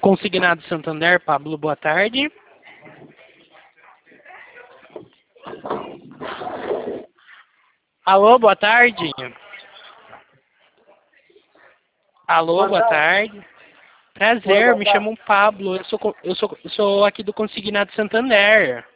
Consignado Santander, Pablo, boa tarde. Alô, boa tarde. Alô, boa tarde. Prazer, me chamo Pablo, eu sou aqui do Consignado Santander.